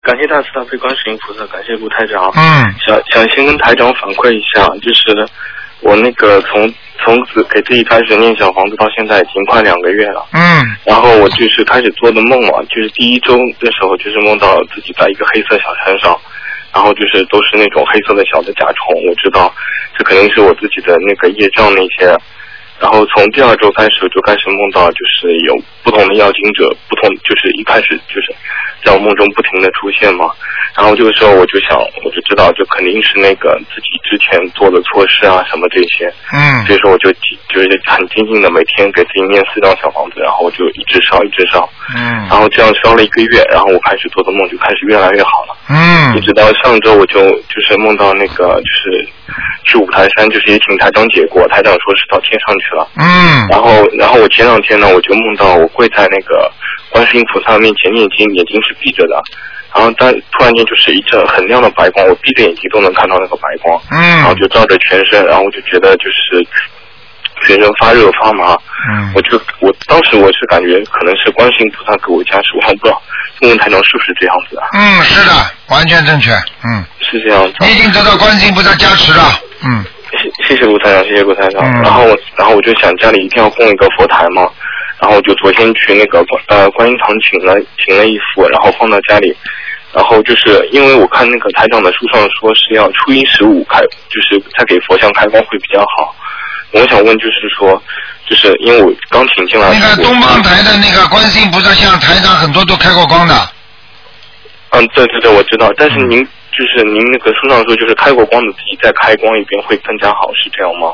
感谢大慈大悲观世音菩萨，感谢卢台长。想先跟台长反馈一下，就是我那个从此给自己开始念小房子到现在已经快2个月了。然后我就是开始做的梦嘛，就是第1周的时候就是梦到自己在一个黑色小山上，然后就是都是那种黑色的小的甲虫，我知道这肯定是我自己的那个业障那些。然后从第2周开始就开始梦到就是有不同的要经者，就是一开始就是在我梦中不停的出现嘛。然后这个时候我就知道就肯定是那个自己之前做的错事啊什么这些。所以说我就是很精进的每天给自己念4张小房子，然后我就一直烧。然后这样烧了1个月，然后我开始做的梦就开始越来越好了。一直到上周我就是梦到那个就是去五台山，就是也请台长解过，台长说是到天上去了。然后我前2天呢，我就梦到我跪在那个观世音菩萨面前念经，眼睛是闭着的，然后突然间就是一阵很亮的白光，我闭着眼睛都能看到那个白光，然后就照着全身，然后我就觉得就是全身发热发麻。我当时我是感觉可能是观世音菩萨给我加持，我还不知道问台长是不是这样子啊？ 是的，完全正确。 是这样子。 你已经得到观世音菩萨加持了。 谢谢卢台长，谢谢卢台长。然后我就想家里一定要供一个佛台嘛，然后我就昨天去那个观音堂请了一幅，然后放到家里。然后就是因为我看那个台长的书上说是要初一15开，就是再给佛像开光会比较好。我想问就是说，就是因为我刚请进来那个东方台的那个观世音菩萨像，台长很多都开过光的。 对，我知道。但是您那个书上说，就是开过光的自己再开光一遍会更加好，是这样吗？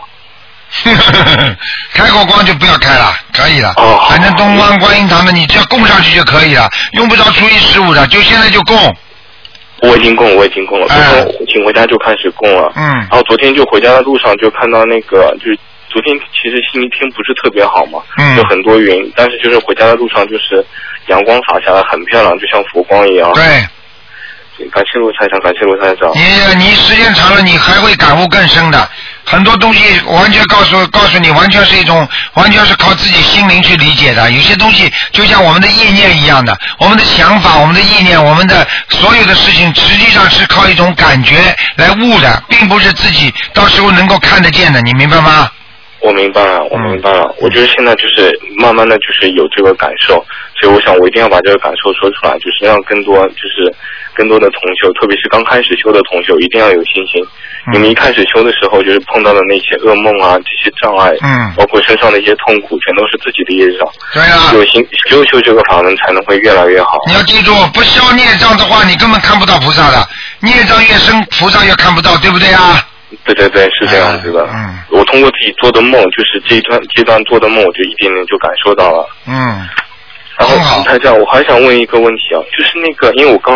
开过光就不要开了，可以了。反正东方观音堂的，你只要供上去就可以了，用不着初一15的，就现在就供。 我已经供了，昨天请回家就开始供了。然后昨天就回家的路上就看到那个，就是昨天其实星期天不是特别好嘛，有很多云，但是就是回家的路上就是阳光洒下来很漂亮，就像佛光一样。 对。 感谢卢台长，感谢卢台长。 你时间长了，你还会感悟更深的。很多东西完全告诉你，完全是靠自己心灵去理解的。有些东西就像我们的意念一样的，我们的想法、我们的意念、我们的所有的事情，实际上是靠一种感觉来悟的，并不是自己到时候能够看得见的。你明白吗？ 我明白了。我觉得现在就是慢慢的就是有这个感受，所以我想我一定要把这个感受说出来，就是让更多的同修，特别是刚开始修的同修，一定要有信心。你们一开始修的时候，就是碰到的那些噩梦啊，这些障碍，包括身上的一些痛苦，全都是自己的业障。 对啊。 修这个法门才能会越来越好。 你要记住，不消孽障的话，你根本看不到菩萨的。孽障越深，菩萨越看不到，对不对啊？ 对，是这样子的。我通过自己做的梦，就是这一段做的梦，我就一点点就感受到了。然后台长，我还想问一个问题啊，就是那个，因为我刚